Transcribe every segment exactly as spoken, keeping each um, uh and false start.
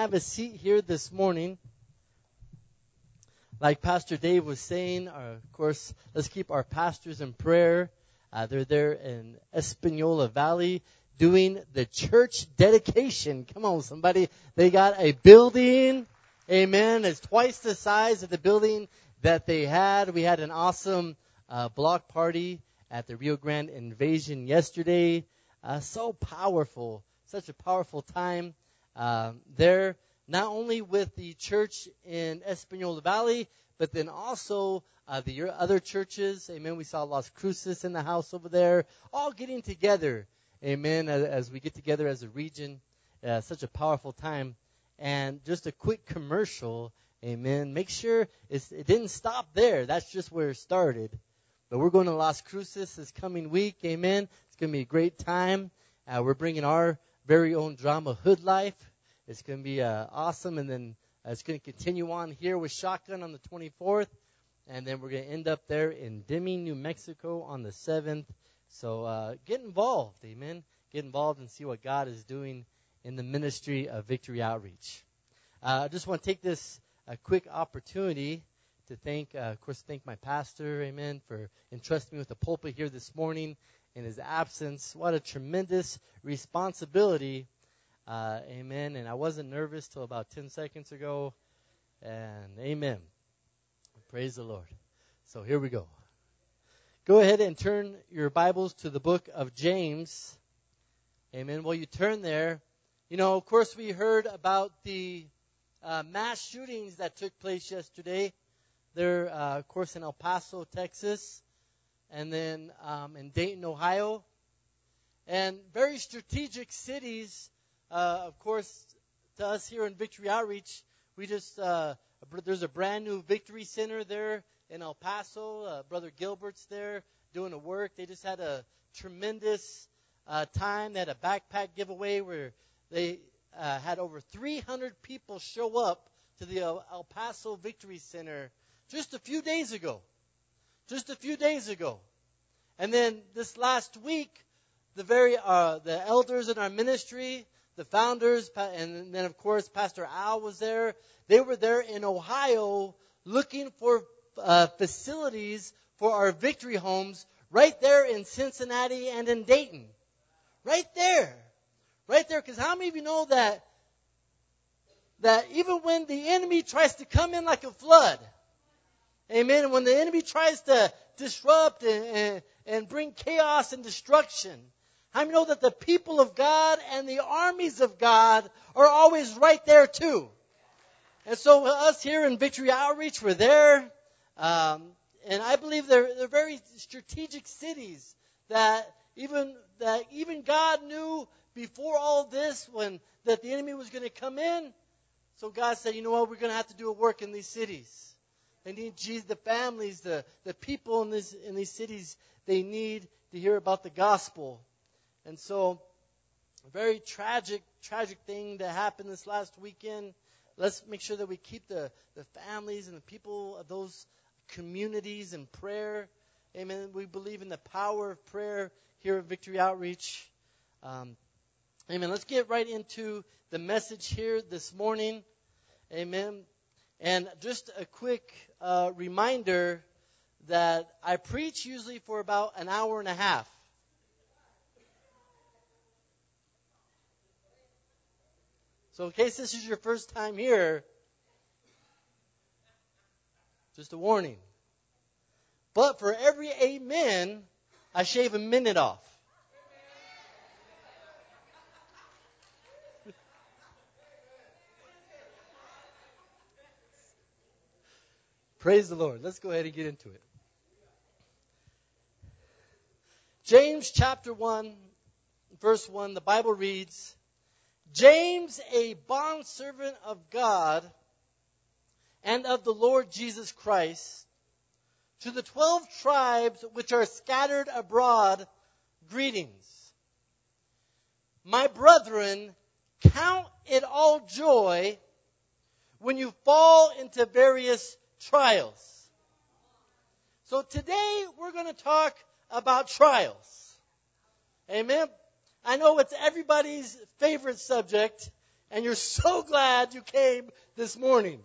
have a seat here this morning. Like Pastor Dave was saying, uh, of course, let's keep our pastors in prayer. Uh, they're there in Espanola Valley doing the church dedication. Come on, somebody. They got a building. Amen. It's twice the size of the building that they had. We had an awesome uh, block party at the Rio Grande Invasion yesterday. Uh, so powerful. Such a powerful time uh, there. Not only with the church in Espanola Valley, but then also uh, the other churches. Amen. We saw Las Cruces in the house over there, all getting together. Amen. As, as we get together as a region, uh, such a powerful time. And just a quick commercial. Amen. Make sure it's, it didn't stop there. That's just where it started. But we're going to Las Cruces this coming week. Amen. It's going to be a great time. Uh, we're bringing our very own drama, Hood Life. It's going to be uh, awesome, and then uh, it's going to continue on here with Shotgun on the twenty-fourth, and then we're going to end up there in Deming, New Mexico on the seventh. So uh, get involved, amen. Get involved and see what God is doing in the ministry of Victory Outreach. Uh, I just want to take this uh, quick opportunity to thank, uh, of course, thank my pastor, amen, for entrusting me with the pulpit here this morning in his absence. What a tremendous responsibility. Uh, amen. And I wasn't nervous till about ten seconds ago. And amen. Praise the Lord. So here we go. Go ahead and turn your Bibles to the book of James. Amen. While you turn there, you know, of course, we heard about the uh, mass shootings that took place yesterday. There, uh, of course, in El Paso, Texas, and then um, in Dayton, Ohio. And very strategic cities. Uh, of course, to us here in Victory Outreach, we just, uh, there's a brand new Victory Center there in El Paso. Uh, Brother Gilbert's there doing the work. They just had a tremendous uh, time. They had a backpack giveaway where they uh, had over three hundred people show up to the El, El Paso Victory Center just a few days ago. Just a few days ago. And then this last week, the very uh, the elders in our ministry, the founders, and then, of course, Pastor Al was there. They were there in Ohio looking for uh, facilities for our victory homes right there in Cincinnati and in Dayton. Right there. Right there. Because how many of you know that, that even when the enemy tries to come in like a flood, amen, when the enemy tries to disrupt and, and, and bring chaos and destruction, I know that the people of God and the armies of God are always right there too. And so us here in Victory Outreach, we're there. Um, and I believe they're, they're very strategic cities that even that even God knew before all this when that the enemy was going to come in. So God said, you know what, we're going to have to do a work in these cities. They need Jesus, the families, the, the people in, this, in these cities, they need to hear about the gospel. And so, a very tragic, tragic thing that happened this last weekend. Let's make sure that we keep the, the families and the people of those communities in prayer. Amen. We believe in the power of prayer here at Victory Outreach. Um, amen. Let's get right into the message here this morning. Amen. And just a quick uh, reminder that I preach usually for about an hour and a half. So in case this is your first time here, just a warning. But for every amen, I shave a minute off. Praise the Lord. Let's go ahead and get into it. James chapter one, verse one, the Bible reads, James, a bondservant of God and of the Lord Jesus Christ, to the twelve tribes which are scattered abroad, greetings. My brethren, count it all joy when you fall into various trials. So today we're going to talk about trials. Amen. I know it's everybody's favorite subject, and you're so glad you came this morning.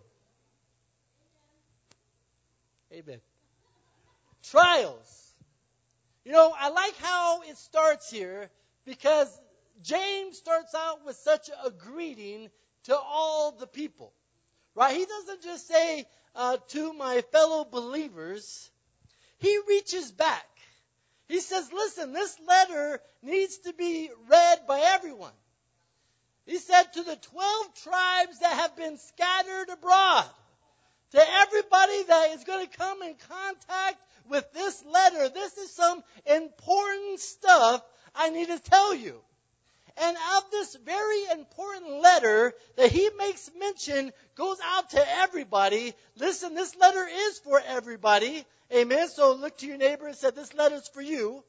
Amen. Trials. You know, I like how it starts here because James starts out with such a greeting to all the people. Right? He doesn't just say uh, to my fellow believers. He reaches back. He says, listen, this letter needs to be read by everyone. He said to the twelve tribes that have been scattered abroad, to everybody that is going to come in contact with this letter, this is some important stuff I need to tell you. And of this very important letter that he makes mention goes out to everybody. Listen, this letter is for everybody. Amen. So look to your neighbor and say, this letter is for you.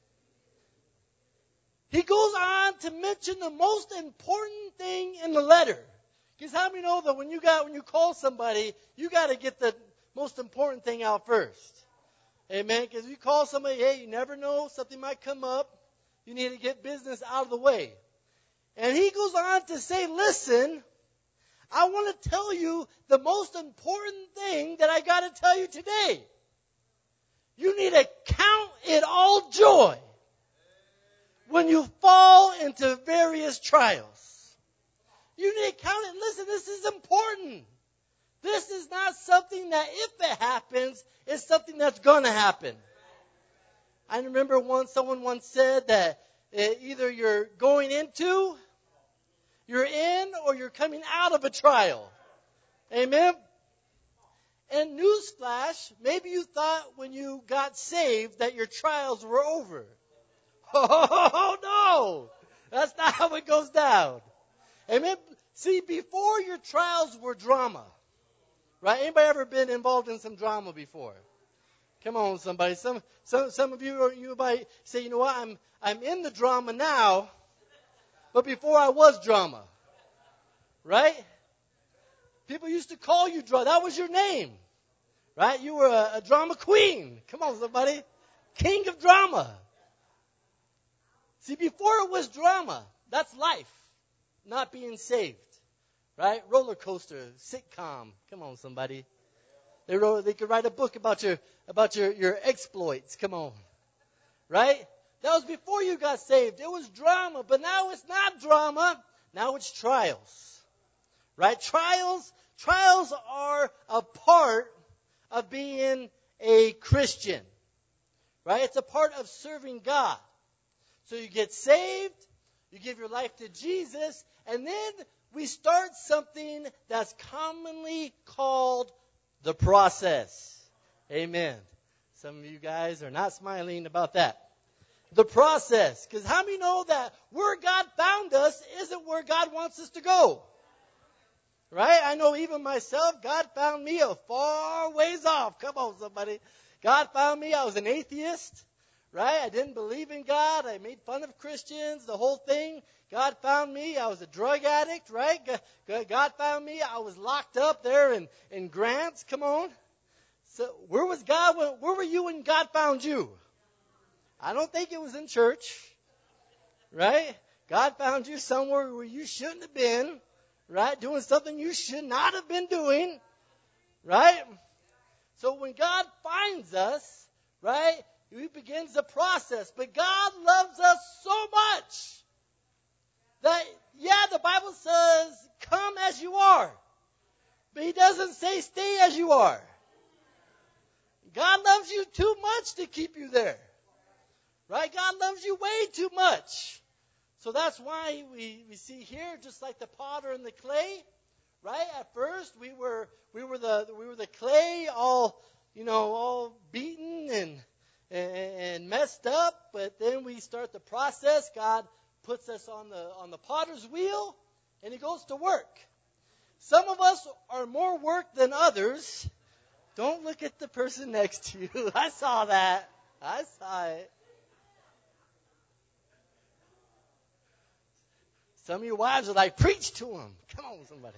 He goes on to mention the most important thing in the letter. Because how many know that when you got when you call somebody, you got to get the most important thing out first. Amen. Because you call somebody, hey, you never know, something might come up. You need to get business out of the way. And he goes on to say, listen, I want to tell you the most important thing that I got to tell you today. You need to count it all joy when you fall into various trials. You need to count it. Listen, this is important. This is not something that if it happens, it's something that's going to happen. I remember once someone once said that either you're going into, you're in, or you're coming out of a trial. Amen? And newsflash, maybe you thought when you got saved that your trials were over. Oh, no! That's not how it goes down. Amen? See, before your trials were drama. Right? Anybody ever been involved in some drama before? Come on, somebody. Some some some of you you might say, you know what, I'm I'm in the drama now, but before I was drama. Right? People used to call you drama. That was your name. Right? You were a, a drama queen. Come on, somebody. King of drama. See, before it was drama, that's life. Not being saved. Right? Roller coaster, sitcom. Come on, somebody. They wrote, they could write a book about your about your, your exploits. Come on. Right? That was before you got saved. It was drama, but now it's not drama. Now it's trials. Right? Trials, trials are a part of being a Christian. Right? It's a part of serving God. So you get saved, you give your life to Jesus, and then we start something that's commonly called the process. Amen. Some of you guys are not smiling about that. The process. Because how many know that where God found us isn't where God wants us to go? Right? I know even myself, God found me a far ways off. Come on, somebody. God found me. I was an atheist. Right? I didn't believe in God. I made fun of Christians, the whole thing. God found me. I was a drug addict, right? God found me. I was locked up there in, in Grants. Come on. So where was God? When, where were you when God found you? I don't think it was in church, right? God found you somewhere where you shouldn't have been, right? Doing something you should not have been doing, right? So when God finds us, right, He begins the process. But God loves us so much that, yeah, the Bible says, come as you are. But He doesn't say stay as you are. God loves you too much to keep you there. Right? God loves you way too much. So that's why we, we see here, just like the potter and the clay, right? At first we were we were the we were the clay, all you know, all beaten and and, and messed up, but then we start the process. God puts us on the on the potter's wheel, and He goes to work. Some of us are more work than others. Don't look at the person next to you. I saw that. I saw it. Some of your wives are like, preach to them. Come on, somebody.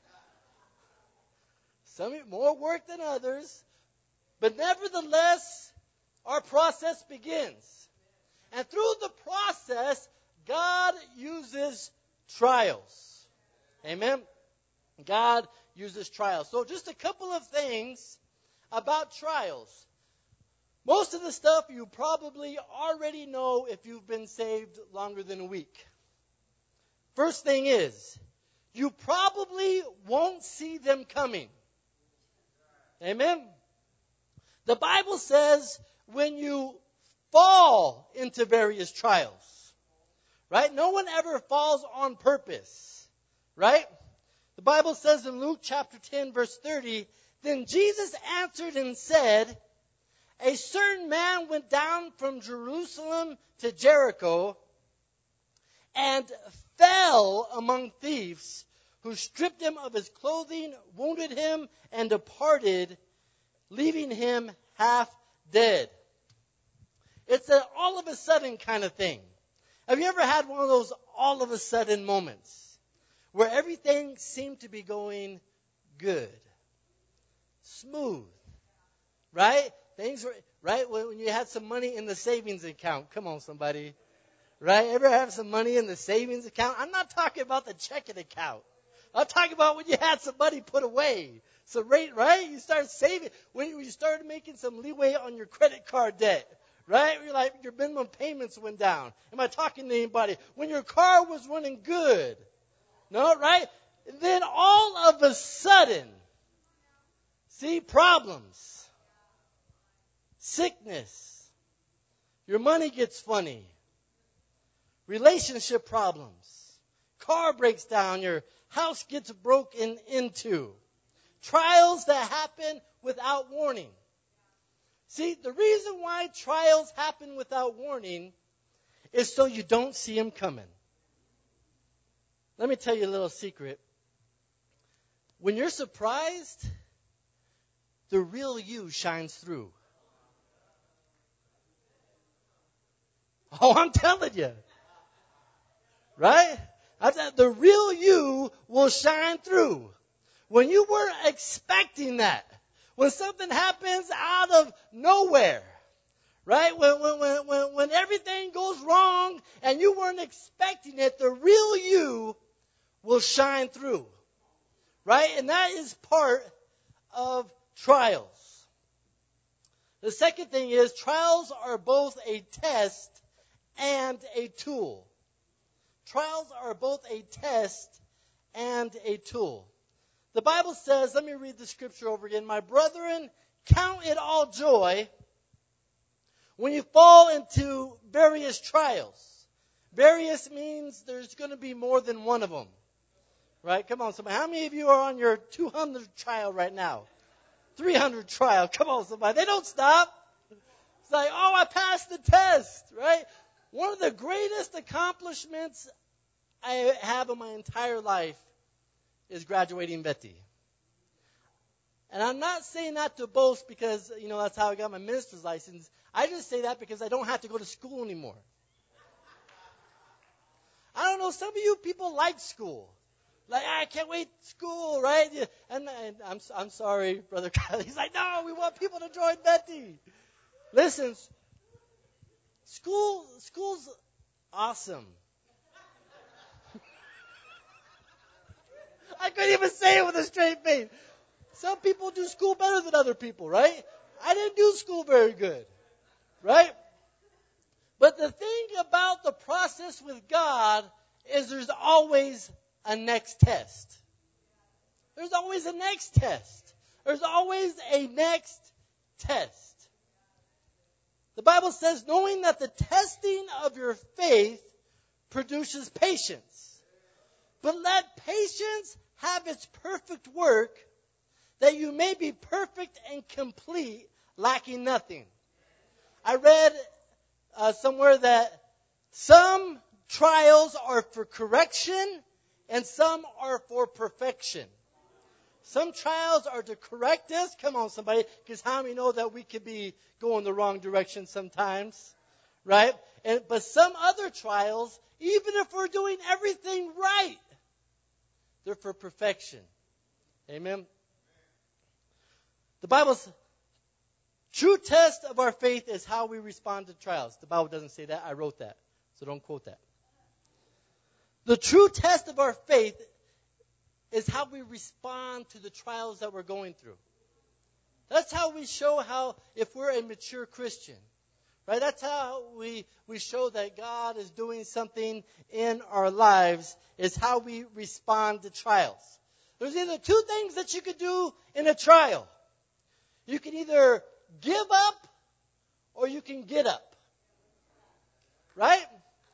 Some of you more work than others. But nevertheless, our process begins. And through the process, God uses trials. Amen? God uses trials. So just a couple of things about trials. Most of the stuff you probably already know if you've been saved longer than a week. First thing is, you probably won't see them coming. Amen? The Bible says when you fall into various trials, right? No one ever falls on purpose, right? The Bible says in Luke chapter ten, verse thirty, then Jesus answered and said, a certain man went down from Jerusalem to Jericho and fell among thieves who stripped him of his clothing, wounded him, and departed, leaving him half dead. It's an all of a sudden kind of thing. Have you ever had one of those all of a sudden moments where everything seemed to be going good, smooth, right? Things were, right? When you had some money in the savings account. Come on, somebody. Right? Ever have some money in the savings account? I'm not talking about the checking account. I'm talking about when you had some money put away. So, right, right? You start saving. When you started making some leeway on your credit card debt. Right? You're like, your minimum payments went down. Am I talking to anybody? When your car was running good. No, right? And then all of a sudden, see, problems, sickness, your money gets funny, relationship problems, car breaks down, your house gets broken into, trials that happen without warning. See, the reason why trials happen without warning is so you don't see them coming. Let me tell you a little secret. When you're surprised, the real you shines through. Oh, I'm telling you. Right? I said, the real you will shine through. When you weren't expecting that. When something happens out of nowhere. Right? When, when, when, when, when everything goes wrong and you weren't expecting it, the real you will shine through. Right? And that is part of trials. The second thing is trials are both a test and a tool. Trials are both a test and a tool. The Bible says, let me read the scripture over again. My brethren, count it all joy when you fall into various trials. Various means there's going to be more than one of them. Right? Come on, somebody. How many of you are on your two hundredth trial right now? three hundred trial. Come on, somebody. They don't stop. It's like, oh, I passed the test. Right? One of the greatest accomplishments I have in my entire life is graduating Betty. And I'm not saying that to boast because, you know, that's how I got my minister's license. I just say that because I don't have to go to school anymore. I don't know, some of you people like school. Like, I can't wait school, right? And, and I'm I'm sorry, Brother Kyle. He's like, no, we want people to join Betty. Listen, school school's awesome. I couldn't even say it with a straight face. Some people do school better than other people, right? I didn't do school very good, right? But the thing about the process with God is there's always a next test. There's always a next test. There's always a next test. The Bible says, knowing that the testing of your faith produces patience. But let patience have its perfect work, that you may be perfect and complete, lacking nothing. I read uh, somewhere that some trials are for correction and some are for perfection. Some trials are to correct us. Come on, somebody, because how many know that we could be going the wrong direction sometimes, right? And but some other trials, even if we're doing everything right, they're for perfection. Amen. The Bible's true test of our faith is how we respond to trials. The Bible doesn't say that. I wrote that. So don't quote that. The true test of our faith is how we respond to the trials that we're going through. That's how we show how, if we're a mature Christian, right? That's how we, we show that God is doing something in our lives, is how we respond to trials. There's either two things that you could do in a trial. You can either give up or you can get up. Right?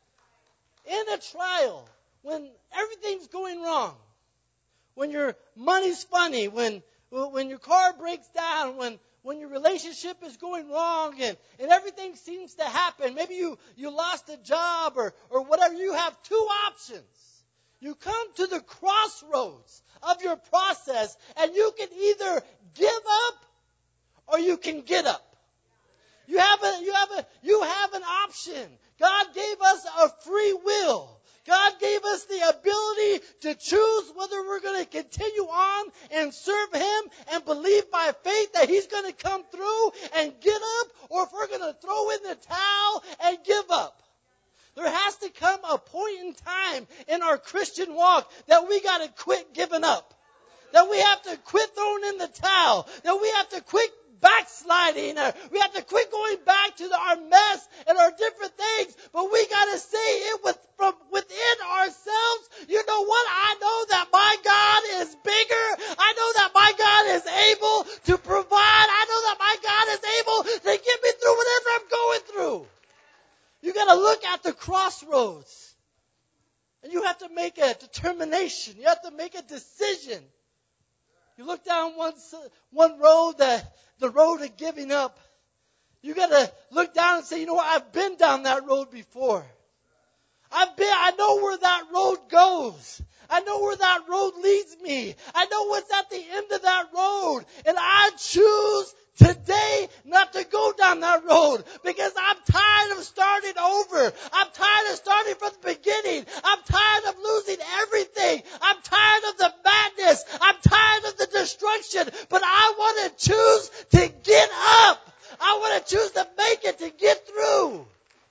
In a trial, when everything's going wrong, when your money's funny, when when your car breaks down, when when your relationship is going wrong and, and everything seems to happen, maybe you, you lost a job or, or whatever, you have two options. You come to the crossroads of your process and you can either give up or you can get up. You have a, you have a, you have an option. God gave us a free will. God gave us the ability to choose whether we're going to continue on and serve Him and believe by faith that He's going to come through and get up, or if we're going to throw in the towel and give up. There has to come a point in time in our Christian walk that we got to quit giving up. That we have to quit throwing in the towel. That we have to quit backsliding. Or we have to quit going back to the, our mess and our different things. But we got to say it with, from within ourselves. You know what? I know that my God is bigger. I know that my God is able to provide. I know that my God is able to get me through whatever I'm going through. You got to look at the crossroads. And you have to make a determination. You have to make a decision. You look down one, one road, the, the road of giving up. You got to look down and say, you know what, I've been down that road before. I've been, I know where that road goes. I know where that road leads me. I know what's at the end of that road. And I choose today not to go down that road because I'm tired of starting over. I'm tired of starting from the beginning. I'm tired of losing everything. I'm tired of the madness. I'm tired of the destruction. But I want to choose to get up. I want to choose to make it, to get through.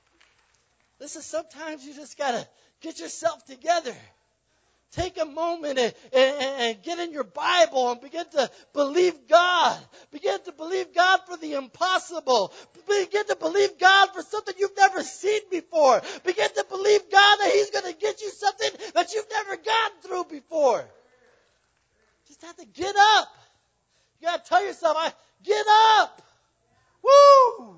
Listen, sometimes you just got to get yourself together. Take a moment and, and, and get in your Bible and begin to believe God. Begin to believe God for the impossible. Begin to believe God for something you've never seen before. Begin to believe God that He's going to get you something that you've never gotten through before. Just have to get up. You got to tell yourself, I get up. Woo!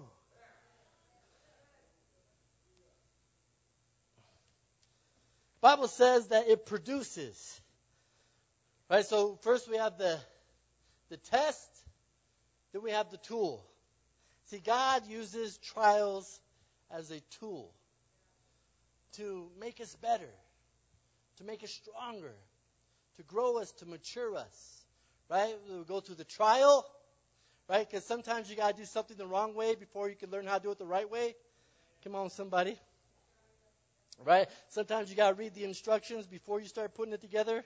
Bible says that it produces. Right? So first we have the the test, then we have the tool. See, God uses trials as a tool to make us better, to make us stronger, to grow us, to mature us. Right? We'll go through the trial, right? Because sometimes you got to do something the wrong way before you can learn how to do it the right way. Come on, somebody. Right? Sometimes you got to read the instructions before you start putting it together.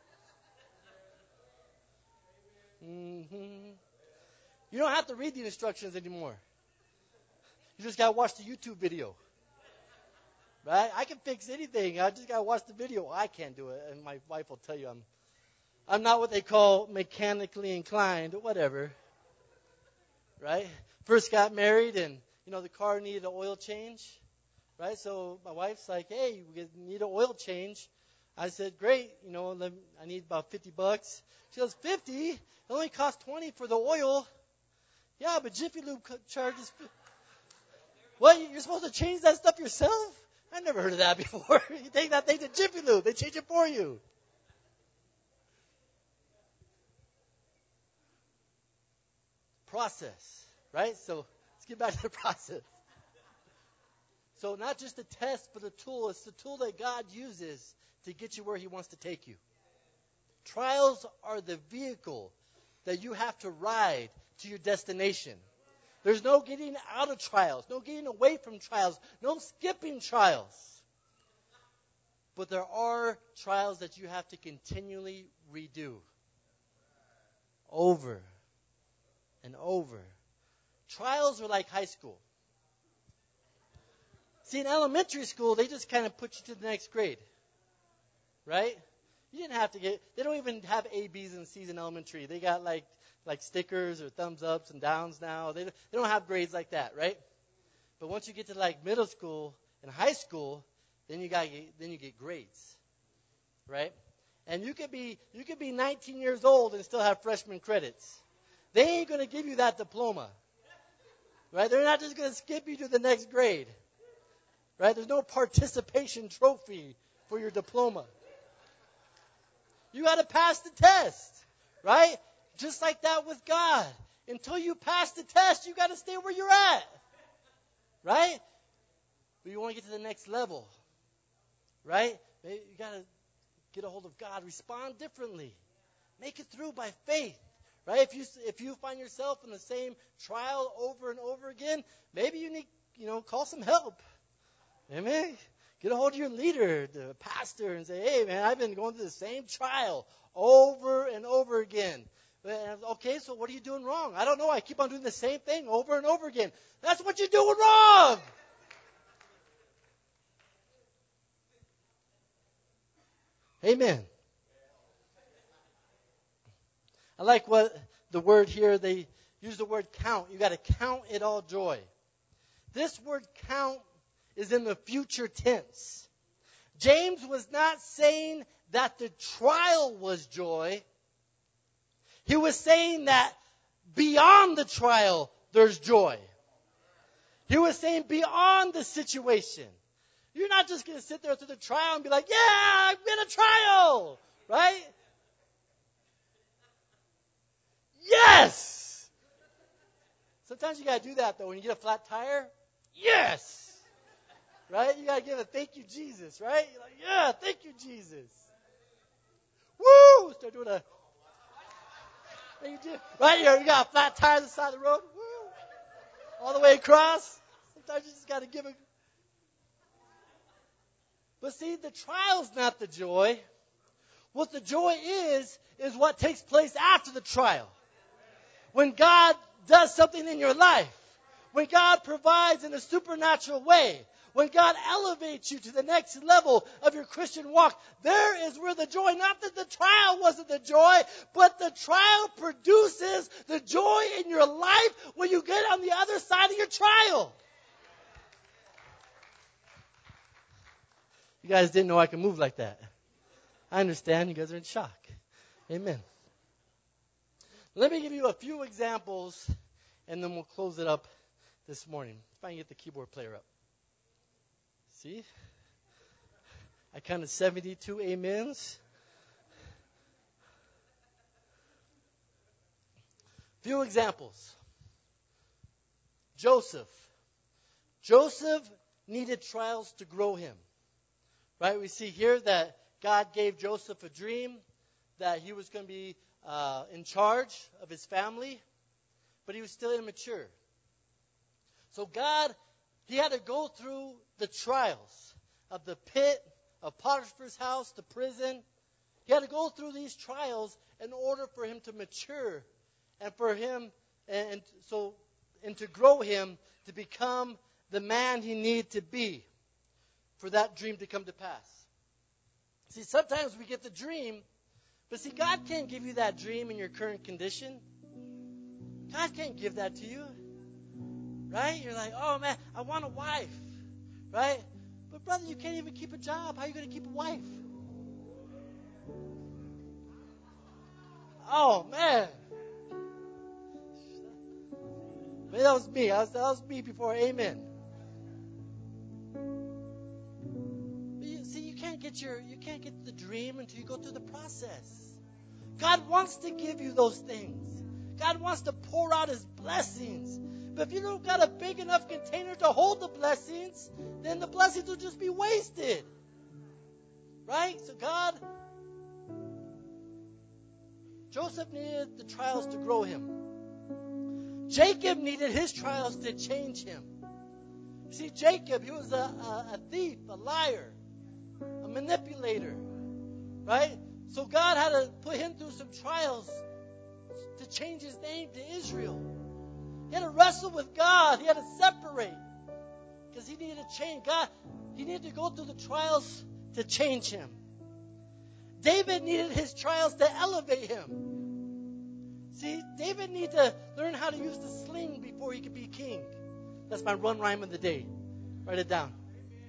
Mm-hmm. You don't have to read the instructions anymore. You just got to watch the YouTube video. Right? I can fix anything. I just got to watch the video. I can't do it. And my wife will tell you I'm I'm not what they call mechanically inclined or whatever. Right? First got married and, you know, the car needed an oil change. Right, so my wife's like, hey, we need an oil change. I said, great, you know, I need about fifty bucks. She goes, fifty? It only costs twenty for the oil. Yeah, but Jiffy Lube charges. What, you're supposed to change that stuff yourself? I never heard of that before. You take that thing to Jiffy Lube, they change it for you. Process, right? So let's get back to the process. So not just a test, but a tool. It's the tool that God uses to get you where He wants to take you. Trials are the vehicle that you have to ride to your destination. There's no getting out of trials, no getting away from trials, no skipping trials. But there are trials that you have to continually redo. Over and over. Trials are like high school. See, in elementary school, they just kind of put you to the next grade. Right? You didn't have to get, they don't even have A, B's, and C's in elementary. They got like like stickers or thumbs ups and downs now. They, they don't have grades like that, right? But once you get to like middle school and high school, then you got then you get grades, right? And you could be you could be nineteen years old and still have freshman credits. They ain't going to give you that diploma, right? They're not just going to skip you to the next grade, right? There's no participation trophy for your diploma. You got to pass the test, right? Just like that with God. Until you pass the test, you got to stay where you're at, right? But you want to get to the next level, right? You got to get a hold of God. Respond differently. Make it through by faith, right? If you if you find yourself in the same trial over and over again, maybe you need, you know, call some help. Amen. Get a hold of your leader, the pastor, and say, hey, man, I've been going through the same trial over and over again. Okay, so what are you doing wrong? I don't know. I keep on doing the same thing over and over again. That's what you're doing wrong. Amen. I like what the word here, they use the word count. You got to count it all joy. This word count is in the future tense. James was not saying that the trial was joy. He was saying that beyond the trial, there's joy. He was saying beyond the situation. You're not just going to sit there through the trial and be like, yeah, I've been a trial, right? Yes! Sometimes you got to do that, though. When you get a flat tire, yes! Right? You got to give a thank you, Jesus, right? You're like, yeah, thank you, Jesus. Woo! Start doing a... Right here, you got a flat tire on the side of the road. Woo! All the way across. Sometimes you just got to give a... But see, the trial's not the joy. What the joy is, is what takes place after the trial. When God does something in your life. When God provides in a supernatural way. When God elevates you to the next level of your Christian walk, there is where the joy, not that the trial wasn't the joy, but the trial produces the joy in your life when you get on the other side of your trial. You guys didn't know I could move like that. I understand. You guys are in shock. Amen. Let me give you a few examples, and then we'll close it up this morning. If I can get the keyboard player up. See? I counted seventy-two amens. Few examples. Joseph. Joseph needed trials to grow him. Right? We see here that God gave Joseph a dream that he was going to be uh, in charge of his family, but he was still immature. So God, he had to go through the trials of the pit, of Potiphar's house, the prison. He had to go through these trials in order for him to mature and for him, and so, and to grow him to become the man he needed to be for that dream to come to pass. See, sometimes we get the dream, but see, God can't give you that dream in your current condition. God can't give that to you. Right? You're like, oh man, I want a wife. Right? But brother, you can't even keep a job. How are you going to keep a wife? Oh man. Maybe that was me. That was, that was me before amen. But you, see, you can't get your, you can't get the dream until you go through the process. God wants to give you those things. God wants to pour out His blessings. But if you don't got a big enough container to hold the blessings, then the blessings will just be wasted. Right? So God, Joseph needed the trials to grow him. Jacob needed his trials to change him. See, Jacob, he was a, a, a thief, a liar, a manipulator. Right? So God had to put him through some trials to change his name to Israel. He had to wrestle with God. He had to separate because he needed to change. God, he needed to go through the trials to change him. David needed his trials to elevate him. See, David needed to learn how to use the sling before he could be king. That's my run rhyme of the day. Write it down.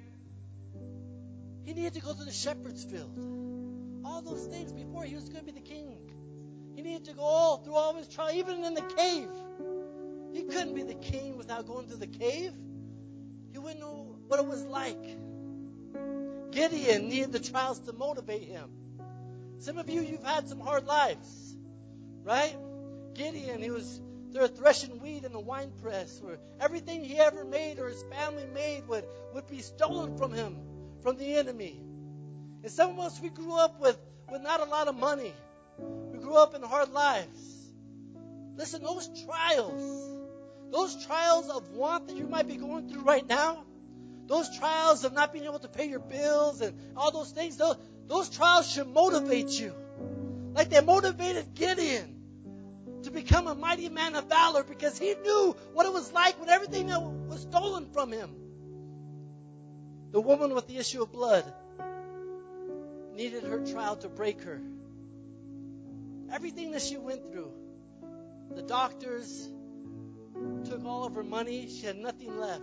He needed to go to the shepherd's field. All those things before he was going to be the king. He needed to go all through all of his trials, even in the cave. He couldn't be the king without going through the cave. He wouldn't know what it was like. Gideon needed the trials to motivate him. Some of you, you've had some hard lives, right? Gideon, he was there threshing wheat in the wine press, where everything he ever made or his family made would, would be stolen from him, from the enemy. And some of us, we grew up with, with not a lot of money. We grew up in hard lives. Listen, those trials, those trials of want that you might be going through right now, those trials of not being able to pay your bills and all those things, those, those trials should motivate you. Like they motivated Gideon to become a mighty man of valor because he knew what it was like when everything that was stolen from him. The woman with the issue of blood needed her trial to break her. Everything that she went through, the doctors took all of her money. She had nothing left.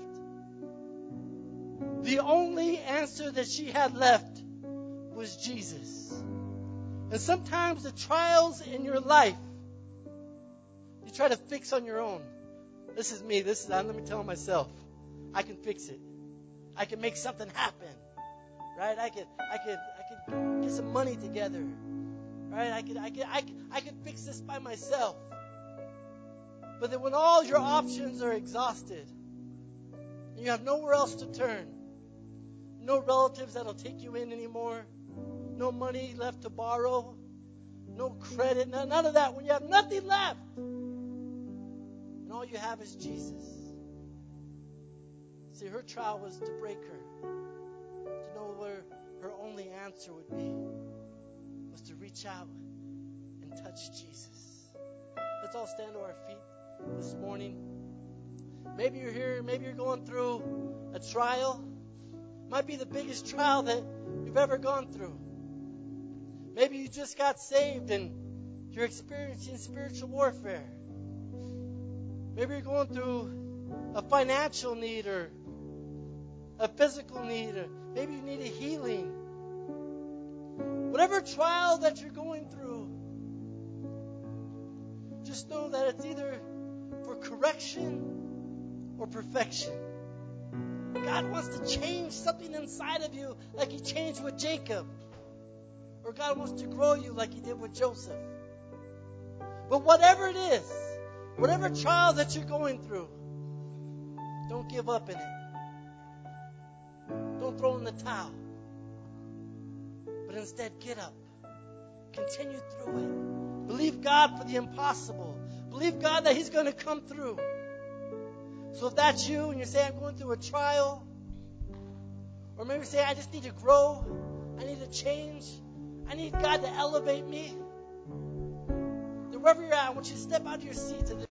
The only answer that she had left was Jesus. And sometimes the trials in your life, you try to fix on your own. This is me. This is, let me tell myself, I can fix it. I can make something happen. Right? I could, I could, I could get some money together. Right? I could, I could, I could, I could fix this by myself. But then when all your options are exhausted, and you have nowhere else to turn, no relatives that'll take you in anymore, no money left to borrow, no credit, none, none of that. When you have nothing left, and all you have is Jesus. See, her trial was to break her, to know where her only answer would be, was to reach out and touch Jesus. Let's all stand to our feet this morning. Maybe you're here, maybe you're going through a trial. Might be the biggest trial that you've ever gone through. Maybe you just got saved and you're experiencing spiritual warfare. Maybe you're going through a financial need or a physical need, or maybe you need a healing. Whatever trial that you're going through, just know that it's either for correction or perfection. God wants to change something inside of you like he changed with Jacob. Or God wants to grow you like he did with Joseph. But whatever it is, whatever trial that you're going through, don't give up in it. Don't throw in the towel. But instead, get up. Continue through it. Believe God for the impossible. Believe God that he's going to come through. So if that's you and you say, I'm going through a trial, or maybe say, I just need to grow, I need to change, I need God to elevate me, then wherever you're at, I want you to step out of your seats.